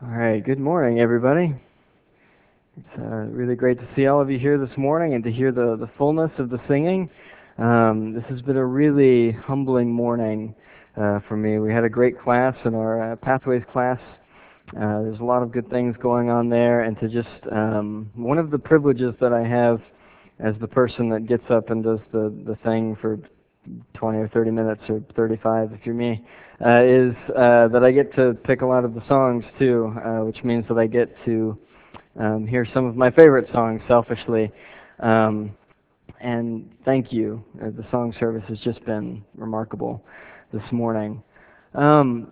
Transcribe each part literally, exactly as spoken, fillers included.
All right, good morning, everybody. It's uh, really great to see all of you here this morning and to hear the, the fullness of the singing. Um, this has been a really humbling morning uh, for me. We had a great class in our uh, Pathways class. Uh, there's a lot of good things going on there, and to just, um, one of the privileges that I have as the person that gets up and does the, the thing for twenty or thirty minutes or thirty-five if you're me, uh, is uh, that I get to pick a lot of the songs too, uh, which means that I get to um, hear some of my favorite songs selfishly. Um, and thank you. Uh, the song service has just been remarkable this morning. Um,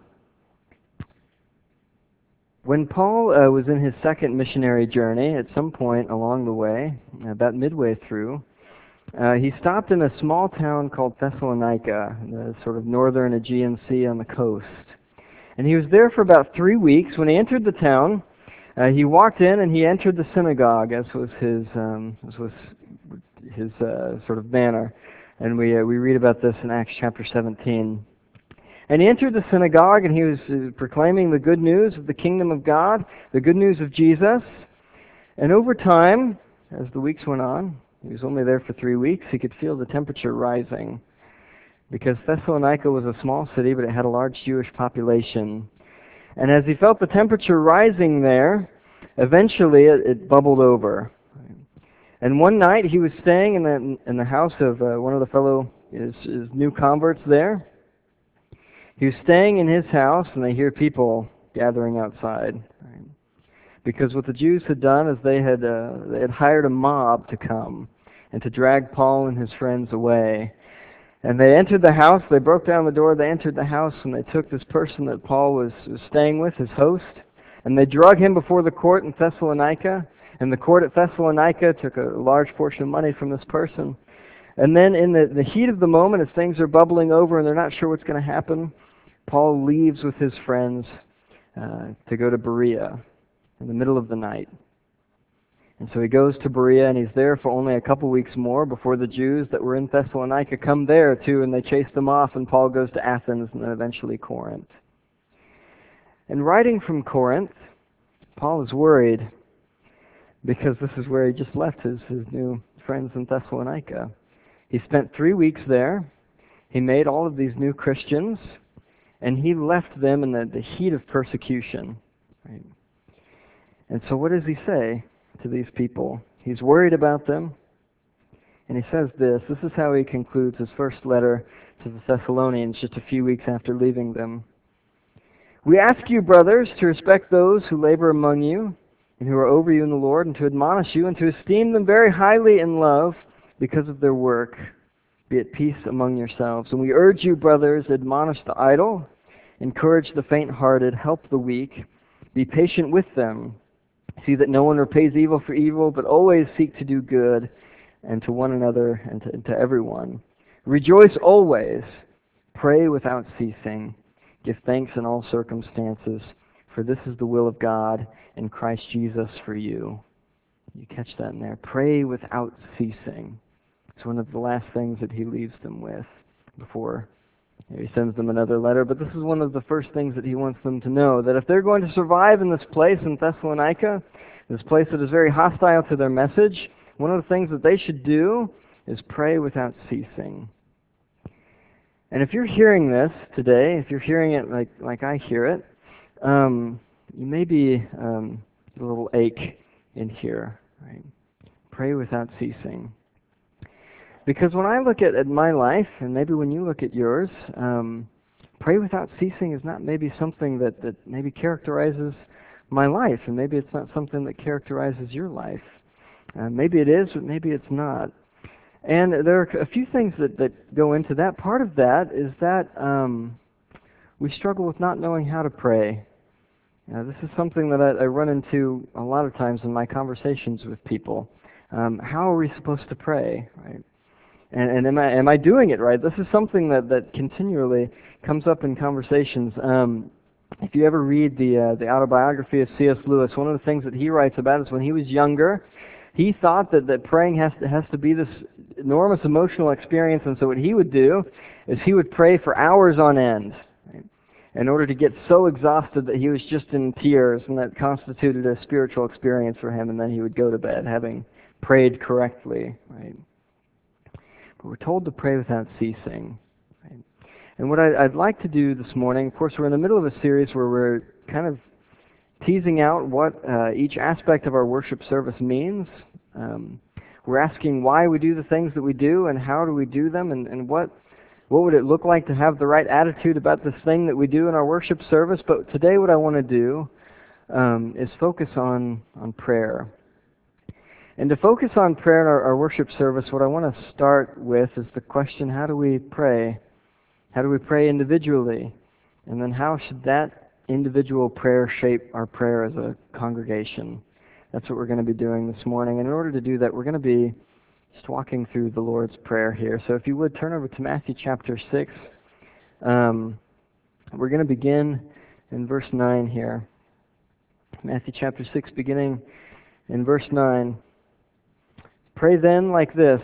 when Paul uh, was in his second missionary journey, at some point along the way, about midway through, Uh, he stopped in a small town called Thessalonica, the sort of northern Aegean Sea on the coast. And he was there for about three weeks. When he entered the town, uh, he walked in and he entered the synagogue, as was his um, as was his uh, sort of manner. And we uh, we read about this in Acts chapter seventeen. And he entered the synagogue and he was uh, proclaiming the good news of the kingdom of God, the good news of Jesus. And over time, as the weeks went on, he was only there for three weeks, he could feel the temperature rising. Because Thessalonica was a small city, but it had a large Jewish population. And as he felt the temperature rising there, eventually it, it bubbled over. And one night he was staying in the, in the house of uh, one of the fellow his, his new converts there. He was staying in his house, and they hear people gathering outside. Because what the Jews had done is they had uh, they had hired a mob to come and to drag Paul and his friends away. And they entered the house, they broke down the door, they entered the house, and they took this person that Paul was, was staying with, his host, and they drug him before the court in Thessalonica. And the court at Thessalonica took a large portion of money from this person. And then in the, the heat of the moment, as things are bubbling over and they're not sure what's going to happen, Paul leaves with his friends uh, to go to Berea in the middle of the night. And so he goes to Berea, and he's there for only a couple weeks more before the Jews that were in Thessalonica come there too, and they chase them off, and Paul goes to Athens and then eventually Corinth. And writing from Corinth, Paul is worried because this is where he just left his, his new friends in Thessalonica. He spent three weeks there. He made all of these new Christians, and he left them in the, the heat of persecution. Right? And so what does he say to these people? He's worried about them, and he says this. This is how he concludes his first letter to the Thessalonians just a few weeks after leaving them. We ask you, brothers, to respect those who labor among you and who are over you in the Lord, and to admonish you, and to esteem them very highly in love because of their work. Be at peace among yourselves. And we urge you, brothers, admonish the idle, encourage the faint-hearted, help the weak, be patient with them. See that no one repays evil for evil, but always seek to do good, and to one another and to, and to everyone. Rejoice always. Pray without ceasing. Give thanks in all circumstances, for this is the will of God in Christ Jesus for you. You catch that in there. Pray without ceasing. It's one of the last things that he leaves them with before he sends them another letter. But this is one of the first things that he wants them to know, that if they're going to survive in this place in Thessalonica, this place that is very hostile to their message, one of the things that they should do is pray without ceasing. And if you're hearing this today, if you're hearing it like, like I hear it, um, you may be um, a little ache in here. Right? Pray without ceasing. Because when I look at, at my life, and maybe when you look at yours, um, pray without ceasing is not maybe something that, that maybe characterizes my life, and maybe it's not something that characterizes your life. Uh, maybe it is, but maybe it's not. And there are a few things that, that go into that. Part of that is that um, we struggle with not knowing how to pray. Uh, this is something that I, I run into a lot of times in my conversations with people. Um, how are we supposed to pray, right? And, and am I am I doing it right? This is something that, that continually comes up in conversations. Um, if you ever read the uh, the autobiography of C S Lewis, one of the things that he writes about is when he was younger, he thought that, that praying has to has to be this enormous emotional experience, and so what he would do is he would pray for hours on end. Right? in order to get so exhausted that he was just in tears, and that constituted a spiritual experience for him, and then he would go to bed having prayed correctly. Right? But we're told to pray without ceasing. Right? And what I, I'd like to do this morning, of course, we're in the middle of a series where we're kind of teasing out what uh, each aspect of our worship service means. Um, we're asking why we do the things that we do, and how do we do them, and, and what what would it look like to have the right attitude about this thing that we do in our worship service. But today what I want to do um, is focus on, on prayer. And to focus on prayer in our, our worship service, what I want to start with is the question, how do we pray? How do we pray individually? And then how should that individual prayer shape our prayer as a congregation? That's what we're going to be doing this morning. And in order to do that, we're going to be just walking through the Lord's Prayer here. So if you would, turn over to Matthew chapter six. Um, we're going to begin in verse nine here. Matthew chapter six, beginning in verse nine. Pray then like this.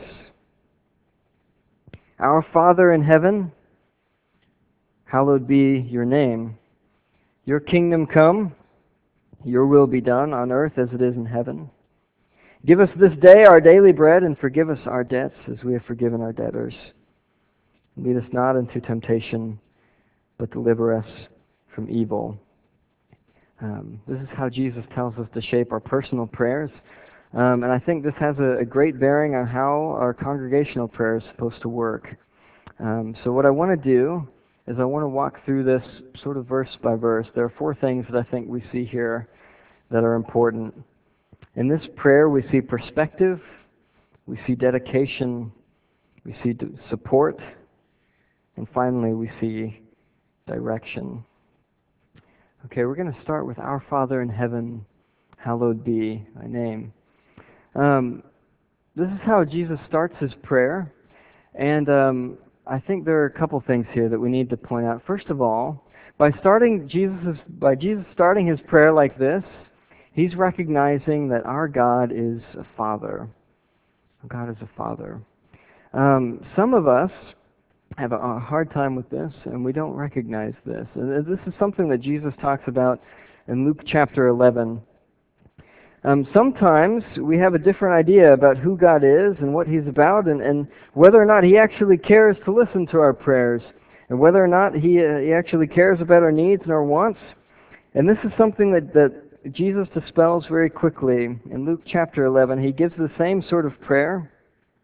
Our Father in heaven, hallowed be your name. Your kingdom come, your will be done on earth as it is in heaven. Give us this day our daily bread, and forgive us our debts as we have forgiven our debtors. Lead us not into temptation, but deliver us from evil. Um, this is how Jesus tells us to shape our personal prayers. Um, and I think this has a, a great bearing on how our congregational prayer is supposed to work. Um, so what I want to do is I want to walk through this sort of verse by verse. There are four things that I think we see here that are important. In this prayer, we see perspective, we see dedication, we see support, and finally, we see direction. Okay, we're going to start with Our Father in heaven, hallowed be thy name. Um, this is how Jesus starts his prayer, and um, I think there are a couple things here that we need to point out. First of all, by starting Jesus, by Jesus starting his prayer like this, he's recognizing that our God is a Father. God is a Father. Um, some of us have a hard time with this, and we don't recognize this. And this is something that Jesus talks about in Luke chapter eleven. Um, sometimes we have a different idea about who God is and what he's about, and, and whether or not he actually cares to listen to our prayers, and whether or not he, uh, he actually cares about our needs and our wants. And this is something that, that Jesus dispels very quickly. In Luke chapter eleven, he gives the same sort of prayer.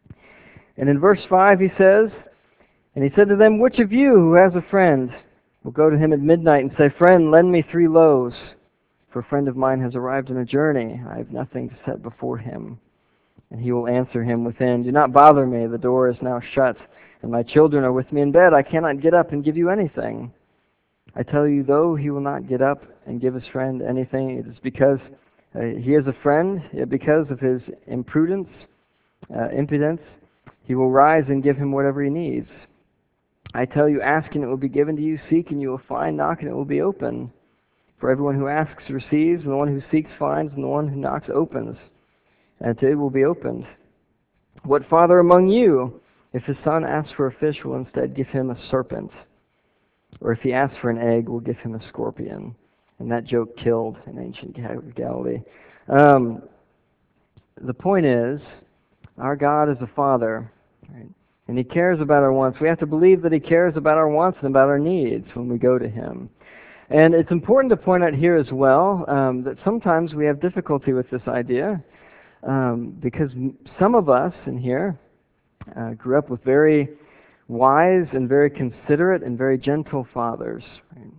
And in verse five he says, "And he said to them, which of you who has a friend will go to him at midnight and say, 'Friend, lend me three loaves, for a friend of mine has arrived on a journey. I have nothing to set before him.' And he will answer him within, 'Do not bother me, the door is now shut, and my children are with me in bed. I cannot get up and give you anything.' I tell you, though he will not get up and give his friend anything, it is because uh, he is a friend, yet because of his imprudence, uh, impudence, he will rise and give him whatever he needs. I tell you, ask and it will be given to you, seek and you will find, knock and it will be open. For everyone who asks receives, and the one who seeks finds, and the one who knocks opens, and to it will be opened. What father among you, if his son asks for a fish, will instead give him a serpent? Or if he asks for an egg, will give him a scorpion?" And that joke killed in ancient Galilee. Um, the point is, our God is a Father, right? And he cares about our wants. We have to believe that he cares about our wants and about our needs when we go to him. And it's important to point out here as well um, that sometimes we have difficulty with this idea um, because some of us in here uh, grew up with very wise and very considerate and very gentle fathers. Right?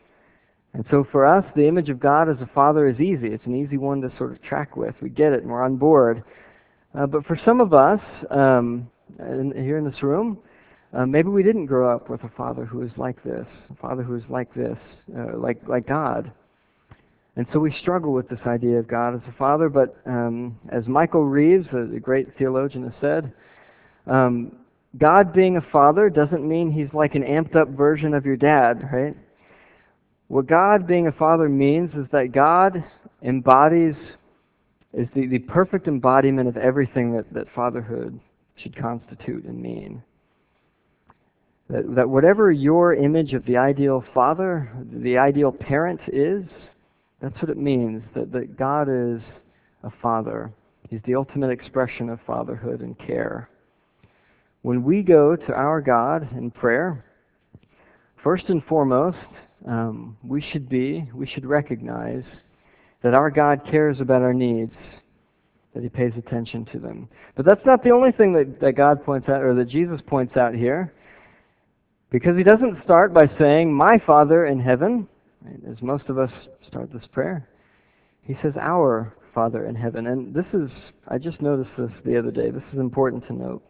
And so for us, the image of God as a father is easy. It's an easy one to sort of track with. We get it and we're on board. Uh, but for some of us um, in, here in this room, Uh, maybe we didn't grow up with a father who is like this, a father who is like this, uh, like like God. And so we struggle with this idea of God as a father, but um, as Michael Reeves, a great theologian, has said, um, God being a father doesn't mean he's like an amped up version of your dad, right? What God being a father means is that God embodies, is the, the perfect embodiment of everything that, that fatherhood should constitute and mean. That, that whatever your image of the ideal father, the ideal parent is, that's what it means, that, that God is a father. He's the ultimate expression of fatherhood and care. When we go to our God in prayer, first and foremost, um, we should be, we should recognize that our God cares about our needs, that He pays attention to them. But that's not the only thing that, that God points out, or that Jesus points out here. Because He doesn't start by saying, "My Father in heaven," right, as most of us start this prayer. He says, "Our Father in heaven." And this is, I just noticed this the other day. This is important to note.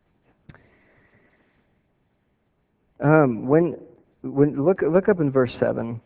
Um, when, when look, look up in verse seven.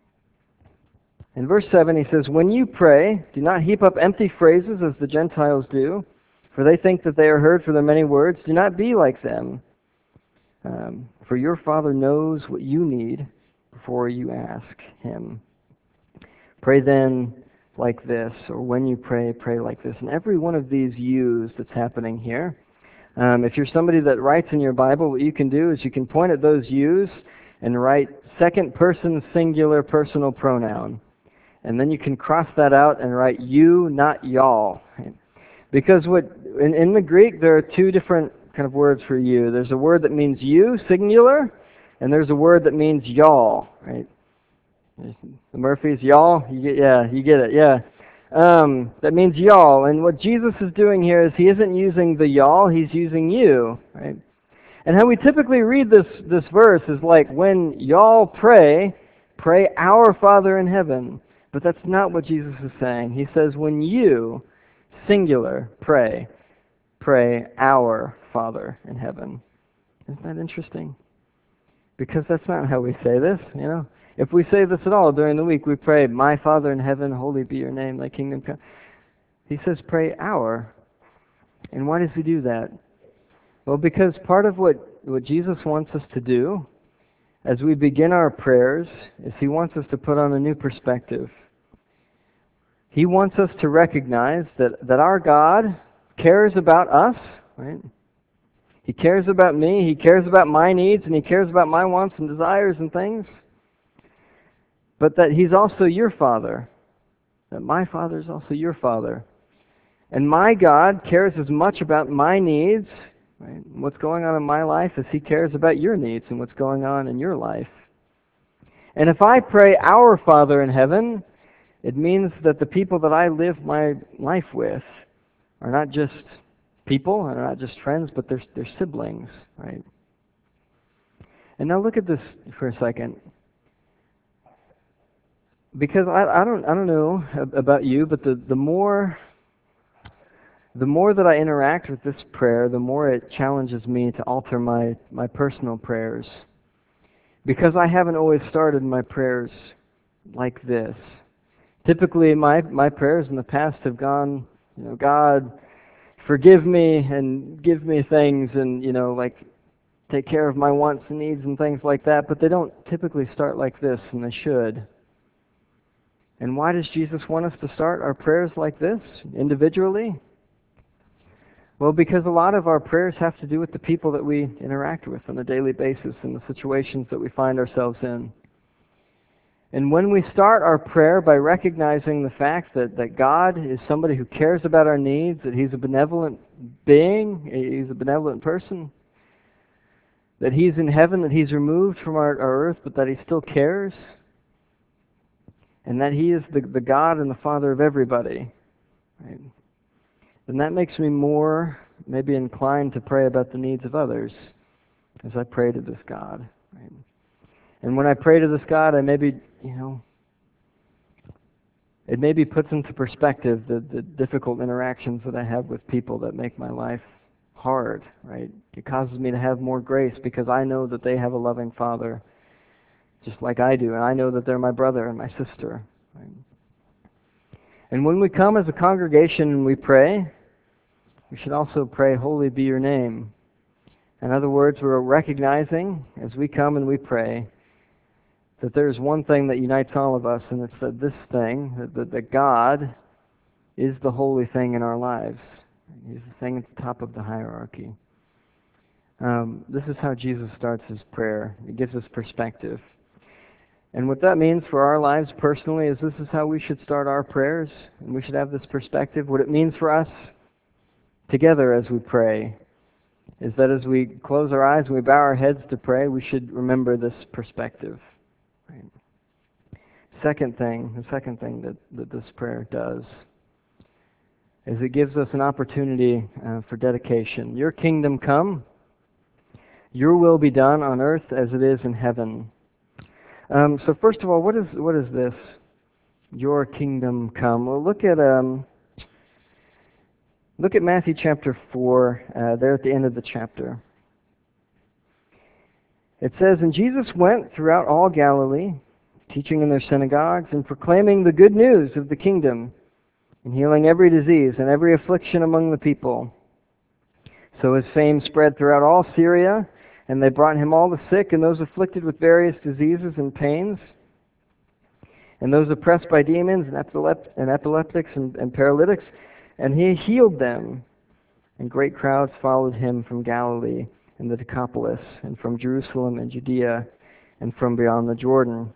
In verse seven he says, "When you pray, do not heap up empty phrases as the Gentiles do, for they think that they are heard for their many words. Do not be like them. Um, for your Father knows what you need before you ask Him. Pray then like this," or when you pray, pray like this. And every one of these yous that's happening here, um, if you're somebody that writes in your Bible, what you can do is you can point at those yous and write second person singular personal pronoun. And then you can cross that out and write you, not y'all. Because what in, in the Greek, there are two different kind of words for you. There's a word that means you, singular, and there's a word that means y'all, right? The Murphys, y'all, you get, yeah, you get it, yeah. Um, that means y'all, and what Jesus is doing here is He isn't using the y'all, He's using you, right? And how we typically read this this verse is like, when y'all pray, pray our Father in heaven. But that's not what Jesus is saying. He says, when you, singular, pray, pray our Father in heaven. Isn't that interesting? Because that's not how we say this, you know. If we say this at all during the week, we pray, "My Father in heaven, holy be your name, thy kingdom come." He says, pray our. And why does He do that? Well, because part of what, what Jesus wants us to do as we begin our prayers is He wants us to put on a new perspective. He wants us to recognize that, that our God cares about us, right? He cares about me, He cares about my needs, and He cares about my wants and desires and things. But that He's also your Father. That my Father is also your Father. And my God cares as much about my needs, right, what's going on in my life, as He cares about your needs and what's going on in your life. And if I pray our Father in heaven, it means that the people that I live my life with are not just people, and are not just friends, but they're, they're siblings, right? And now look at this for a second. Because I, I don't I don't know about you, but the, the more the more that I interact with this prayer, the more it challenges me to alter my, my personal prayers. Because I haven't always started my prayers like this. Typically, my, my prayers in the past have gone, you know, God, forgive me and give me things, and, you know, like, take care of my wants and needs and things like that, but they don't typically start like this, and they should. And why does Jesus want us to start our prayers like this, individually? Well, because a lot of our prayers have to do with the people that we interact with on a daily basis and the situations that we find ourselves in. And when we start our prayer by recognizing the fact that, that God is somebody who cares about our needs, that He's a benevolent being, He's a benevolent person, that He's in heaven, that He's removed from our, our earth, but that He still cares, and that He is the, the God and the Father of everybody, right? Then that makes me more maybe inclined to pray about the needs of others as I pray to this God, right? And when I pray to this God, I maybe, you know, it maybe puts into perspective the, the difficult interactions that I have with people that make my life hard, right? It causes me to have more grace because I know that they have a loving Father just like I do, and I know that they're my brother and my sister, right? And when we come as a congregation and we pray, we should also pray, "Holy be your name." In other words, we're recognizing as we come and we pray that there's one thing that unites all of us, and it's that this thing, that, that God is the holy thing in our lives. He's the thing at the top of the hierarchy. Um, this is how Jesus starts his prayer. He gives us perspective. And what that means for our lives personally is this is how we should start our prayers, and we should have this perspective. What it means for us together as we pray is that as we close our eyes and we bow our heads to pray, we should remember this perspective. Right? Second thing, the second thing that, that this prayer does is it gives us an opportunity uh, for dedication. Your kingdom come, your will be done on earth as it is in heaven. Um, so first of all, what is what is this? Your kingdom come. Well, look at um, look at Matthew chapter four. Uh, there at the end of the chapter, it says, "And Jesus went throughout all Galilee, teaching in their synagogues and proclaiming the good news of the kingdom, and healing every disease and every affliction among the people. So his fame spread throughout all Syria, and they brought him all the sick and those afflicted with various diseases and pains, and those oppressed by demons and, epilep- and epileptics and, and paralytics, and he healed them. And great crowds followed him from Galilee and the Decapolis, and from Jerusalem and Judea, and from beyond the Jordan."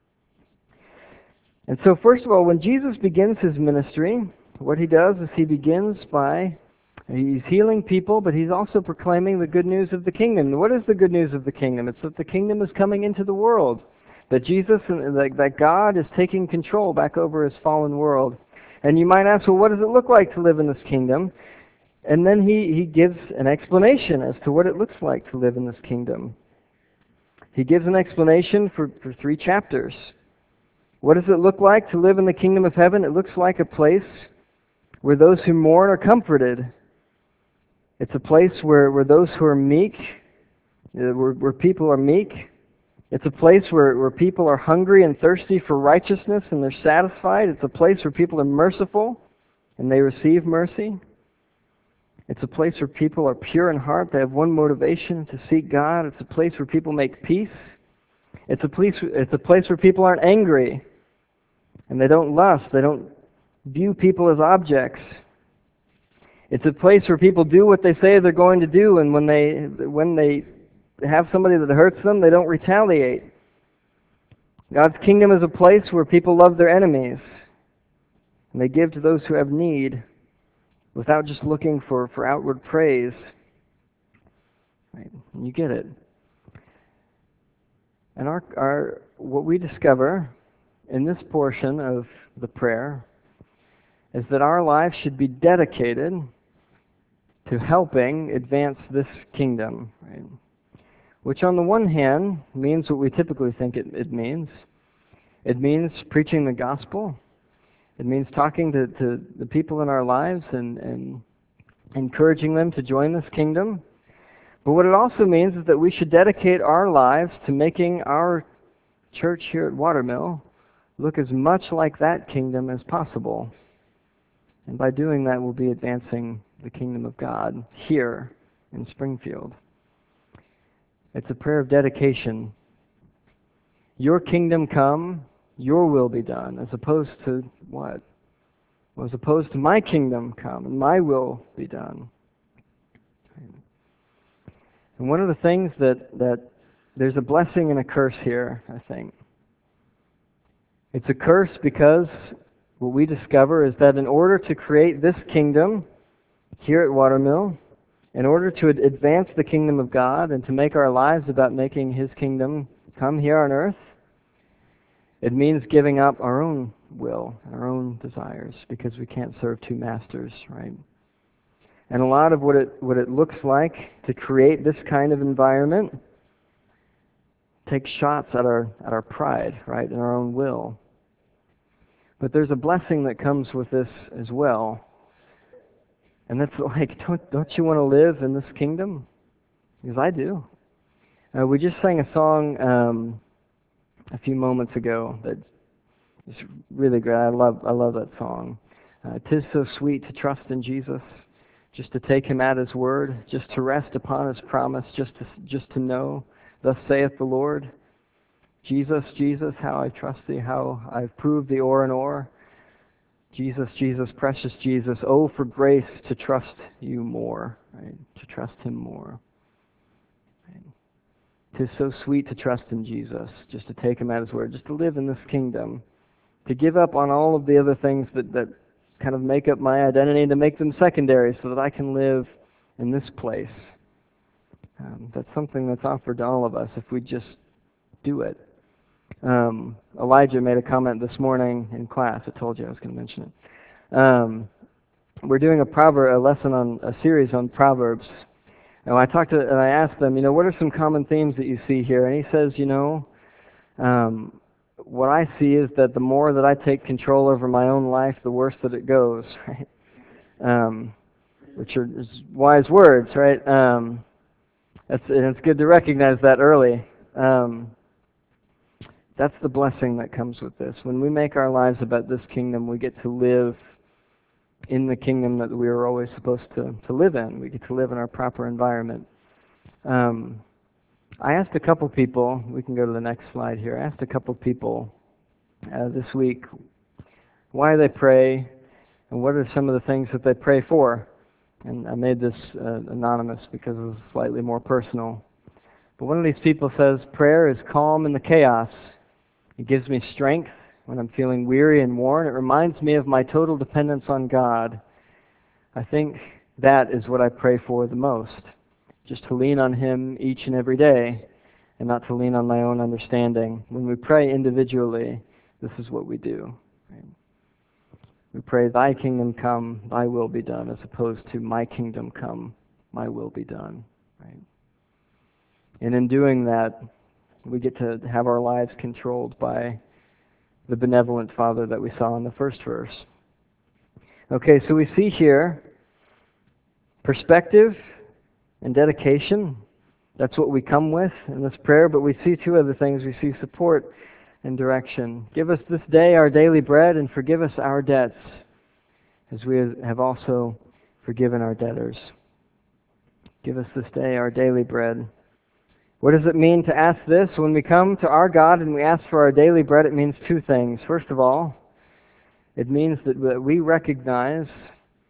And so first of all, when Jesus begins his ministry, what he does is he begins by, he's healing people, but he's also proclaiming the good news of the kingdom. What is the good news of the kingdom? It's that the kingdom is coming into the world. That Jesus, and that, that God is taking control back over his fallen world. And you might ask, well, what does it look like to live in this kingdom? And then he, he gives an explanation as to what it looks like to live in this kingdom. He gives an explanation for, for three chapters. What does it look like to live in the kingdom of heaven? It looks like a place where those who mourn are comforted. It's a place where, where those who are meek, where, where people are meek. It's a place where, where people are hungry and thirsty for righteousness and they're satisfied. It's a place where people are merciful and they receive mercy. It's a place where people are pure in heart. They have one motivation, to seek God. It's a place where people make peace. It's a place, it's a place where people aren't angry and they don't lust. They don't view people as objects. It's a place where people do what they say they're going to do, and when they when they have somebody that hurts them, they don't retaliate. God's kingdom is a place where people love their enemies and they give to those who have need without just looking for, for outward praise. Right? You get it. And our, our what we discover in this portion of the prayer is that our lives should be dedicated to helping advance this kingdom. Right? Which on the one hand means what we typically think it, it means. It means preaching the gospel. It means talking to, to the people in our lives and, and encouraging them to join this kingdom. But what it also means is that we should dedicate our lives to making our church here at Watermill look as much like that kingdom as possible. And by doing that, we'll be advancing the kingdom of God here in Springfield. It's a prayer of dedication. Your kingdom come, your will be done, as opposed to what? Well, as opposed to my kingdom come and my will be done. And one of the things that, that there's a blessing and a curse here, I think. It's a curse because what we discover is that in order to create this kingdom here at Watermill, in order to advance the kingdom of God and to make our lives about making his kingdom come here on earth, it means giving up our own will, our own desires, because we can't serve two masters, right? And a lot of what it what it looks like to create this kind of environment takes shots at our at our pride, right, and our own will. But there's a blessing that comes with this as well. And that's like, don't don't you want to live in this kingdom? Because I do. Uh, we just sang a song um, a few moments ago that is really great. I love I love that song. Uh, "'Tis so sweet to trust in Jesus, just to take him at his word, just to rest upon his promise, just to just to know, thus saith the Lord. Jesus, Jesus, how I trust thee, how I've proved thee o'er and o'er. Jesus, Jesus, precious Jesus, oh, for grace to trust you more," right? To trust him more. 'Tis so sweet to trust in Jesus, just to take him at his word, just to live in this kingdom, to give up on all of the other things that, that kind of make up my identity and to make them secondary so that I can live in this place. Um, that's something that's offered to all of us if we just do it. Um, Elijah made a comment this morning in class. I told you I was going to mention it. Um, we're doing a proverb, a lesson on a series on Proverbs. And I talked to, and I asked them, you know, what are some common themes that you see here? And he says, you know, um, what I see is that the more that I take control over my own life, the worse that it goes, right? Um, which are wise words, right? Um, that's, and it's good to recognize that early. Um, that's the blessing that comes with this. When we make our lives about this kingdom, we get to live in the kingdom that we were always supposed to, to live in. We get to live in our proper environment. Um, I asked a couple people, we can go to the next slide here. I asked a couple people uh, this week why they pray and what are some of the things that they pray for. And I made this uh, anonymous because it was slightly more personal. But one of these people says, prayer is calm in the chaos. It gives me strength when I'm feeling weary and worn. It reminds me of my total dependence on God. I think that is what I pray for the most. Just to lean on Him each and every day and not to lean on my own understanding. When we pray individually, this is what we do. Right? We pray, thy kingdom come, thy will be done, as opposed to my kingdom come, my will be done. Right? And in doing that, we get to have our lives controlled by the benevolent Father that we saw in the first verse. Okay, so we see here perspective and dedication. That's what we come with in this prayer, but we see two other things. We see support and direction. Give us this day our daily bread and forgive us our debts as we have also forgiven our debtors. Give us this day our daily bread. What does it mean to ask this? When we come to our God and we ask for our daily bread, it means two things. First of all, it means that we recognize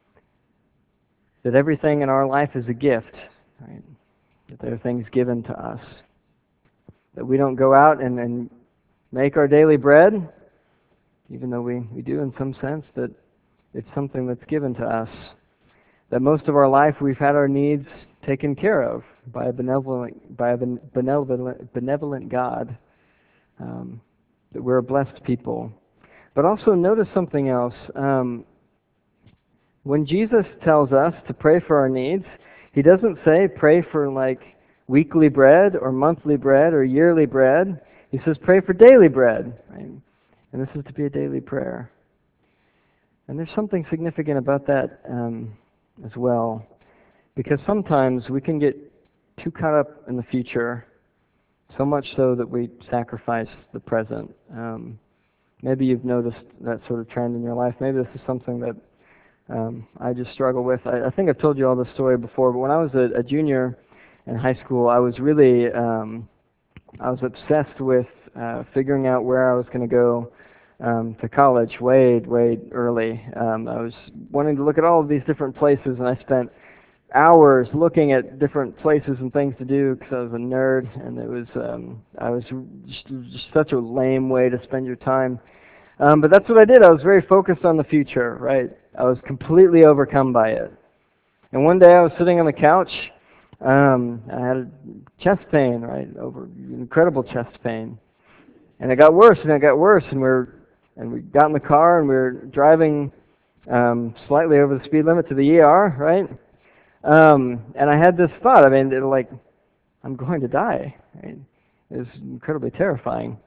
that everything in our life is a gift, right? That there are things given to us. That we don't go out and, and make our daily bread, even though we, we do in some sense, that it's something that's given to us. That most of our life we've had our needs taken care of by a benevolent, by a benevolent, benevolent God. Um, that we're a blessed people. But also notice something else. Um, when Jesus tells us to pray for our needs, He doesn't say pray for like weekly bread or monthly bread or yearly bread. He says pray for daily bread. Right? And this is to be a daily prayer. And there's something significant about that um, as well. Because sometimes we can get too caught up in the future, so much so that we sacrifice the present. Um, maybe you've noticed that sort of trend in your life. Maybe this is something that um, I just struggle with. I, I think I've told you all this story before, but when I was a, a junior in high school, I was really, um, I was obsessed with uh, figuring out where I was going to go um, to college way, way early. Um, I was wanting to look at all of these different places, and I spent hours looking at different places and things to do because I was a nerd, and it was um, I was just, just such a lame way to spend your time. Um, but that's what I did. I was very focused on the future, right? I was completely overcome by it. And one day I was sitting on the couch. Um, I had chest pain, right? Over incredible chest pain, and it got worse and it got worse. And we're and we got in the car and we were driving um, slightly over the speed limit to the E R, right? Um, and I had this thought. I mean, it, like, I'm going to die. Right? It was incredibly terrifying.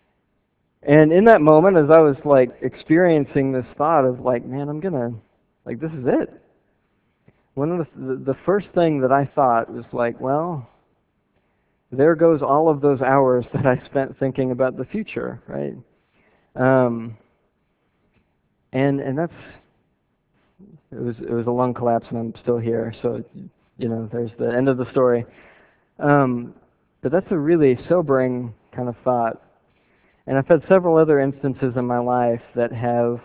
And in that moment, as I was like experiencing this thought of like, man, I'm gonna, like, this is it. One of the the first thing that I thought was like, well, there goes all of those hours that I spent thinking about the future, right? Um, and and that's it was it was a lung collapse, and I'm still here. So, you know, there's the end of the story. Um, but that's a really sobering kind of thought. And I've had several other instances in my life that have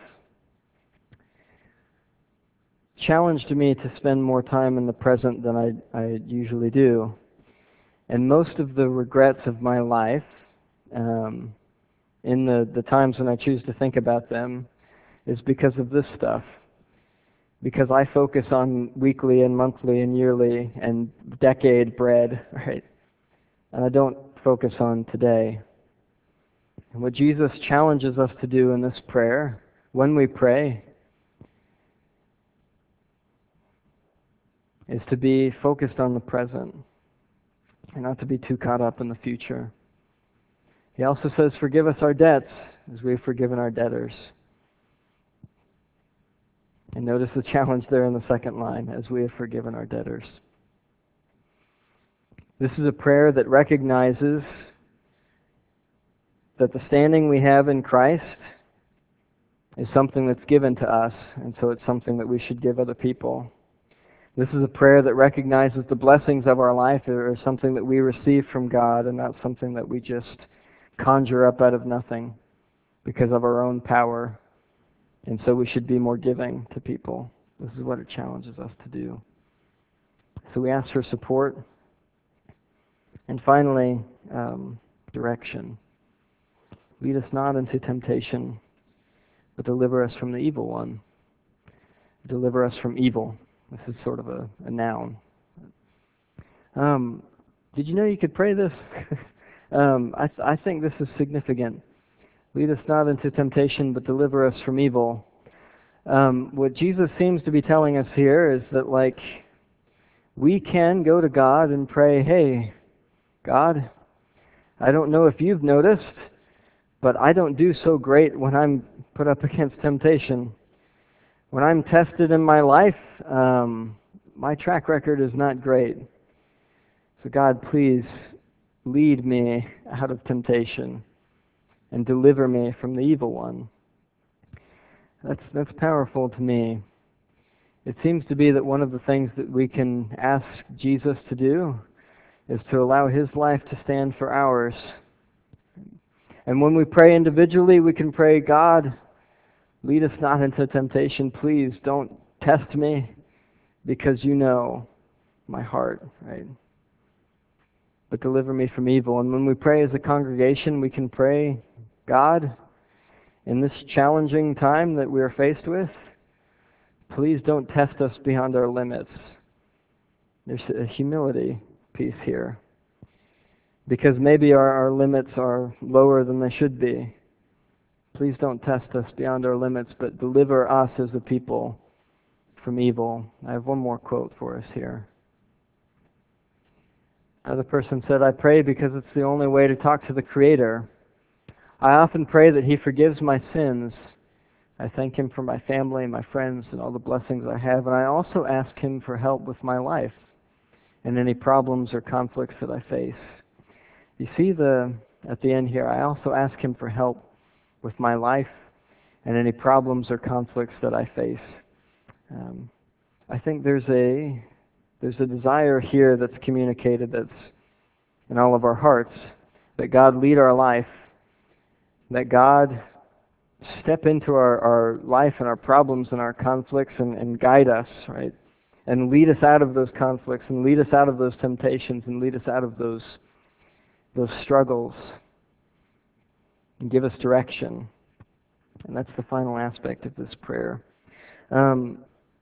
challenged me to spend more time in the present than I, I usually do. And most of the regrets of my life, um, in the, the times when I choose to think about them, is because of this stuff. Because I focus on weekly and monthly and yearly and decade bread, right? And I don't focus on today. And what Jesus challenges us to do in this prayer, when we pray, is to be focused on the present and not to be too caught up in the future. He also says, forgive us our debts as we have forgiven our debtors. And notice the challenge there in the second line, as we have forgiven our debtors. This is a prayer that recognizes that the standing we have in Christ is something that's given to us, and so it's something that we should give other people. This is a prayer that recognizes the blessings of our life are something that we receive from God and not something that we just conjure up out of nothing because of our own power. And so we should be more giving to people. This is what it challenges us to do. So we ask for support. And finally, um, direction. Lead us not into temptation, but deliver us from the evil one. Deliver us from evil. This is sort of a, a noun. Um, did you know you could pray this? um, I, th- I think this is significant. Lead us not into temptation, but deliver us from evil. Um, what Jesus seems to be telling us here is that, like, we can go to God and pray, hey, God, I don't know if you've noticed, but I don't do so great when I'm put up against temptation. When I'm tested in my life, um, my track record is not great. So God, please lead me out of temptation and deliver me from the evil one. That's that's powerful to me. It seems to be that one of the things that we can ask Jesus to do is to allow His life to stand for ours. And when we pray individually, we can pray, God, lead us not into temptation. Please don't test me because you know my heart, right? But deliver me from evil. And when we pray as a congregation, we can pray, God, in this challenging time that we are faced with, please don't test us beyond our limits. There's a humility piece here. Because maybe our, our limits are lower than they should be. Please don't test us beyond our limits, but deliver us as a people from evil. I have one more quote for us here. Another person said, I pray because it's the only way to talk to the Creator. I often pray that He forgives my sins. I thank Him for my family, my friends, and all the blessings I have. And I also ask Him for help with my life and any problems or conflicts that I face. You see the at the end here, I also ask Him for help with my life and any problems or conflicts that I face. Um, I think there's a there's a desire here that's communicated that's in all of our hearts, that God lead our life, that God step into our, our life and our problems and our conflicts and, and guide us, right? And lead us out of those conflicts and lead us out of those temptations and lead us out of those those struggles and give us direction. And that's the final aspect of this prayer. Um,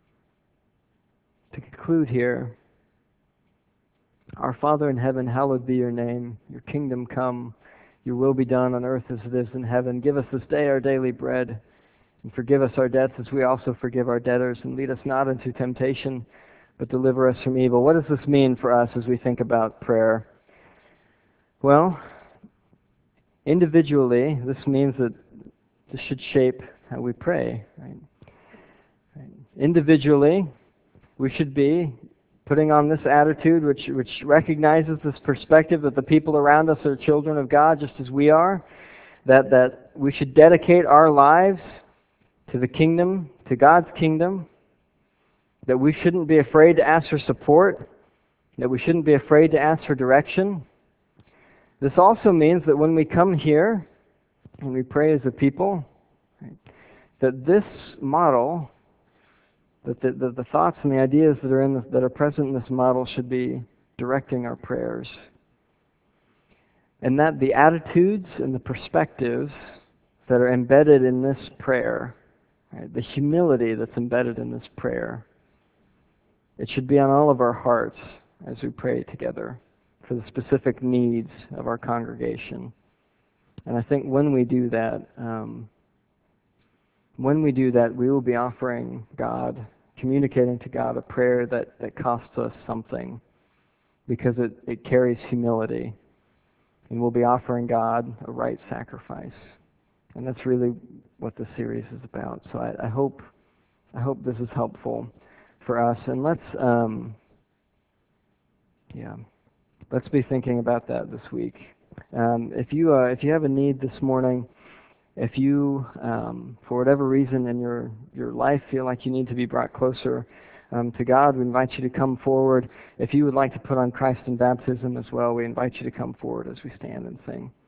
to conclude here, our Father in heaven, hallowed be your name. Your kingdom come. Your will be done on earth as it is in heaven. Give us this day our daily bread. And forgive us our debts as we also forgive our debtors. And lead us not into temptation, but deliver us from evil. What does this mean for us as we think about prayer? Well, individually, this means that this should shape how we pray. Right? Right. Individually, we should be putting on this attitude which, which recognizes this perspective that the people around us are children of God just as we are, that, that we should dedicate our lives to the kingdom, to God's kingdom, that we shouldn't be afraid to ask for support, that we shouldn't be afraid to ask for direction. This also means that when we come here and we pray as a people, right, that this model, that the, the, the thoughts and the ideas that are in the, that are present in this model should be directing our prayers. And that the attitudes and the perspectives that are embedded in this prayer, right, the humility that's embedded in this prayer, it should be on all of our hearts as we pray together for the specific needs of our congregation. And I think when we do that, um, when we do that, we will be offering God, communicating to God a prayer that, that costs us something because it, it carries humility. And we'll be offering God a right sacrifice. And that's really what this series is about. So I, I hope I hope this is helpful for us. And let's um, yeah, let's be thinking about that this week. Um, if you uh, if you have a need this morning, if you um, for whatever reason in your your life feel like you need to be brought closer um, to God, we invite you to come forward. If you would like to put on Christ in baptism as well, we invite you to come forward as we stand and sing.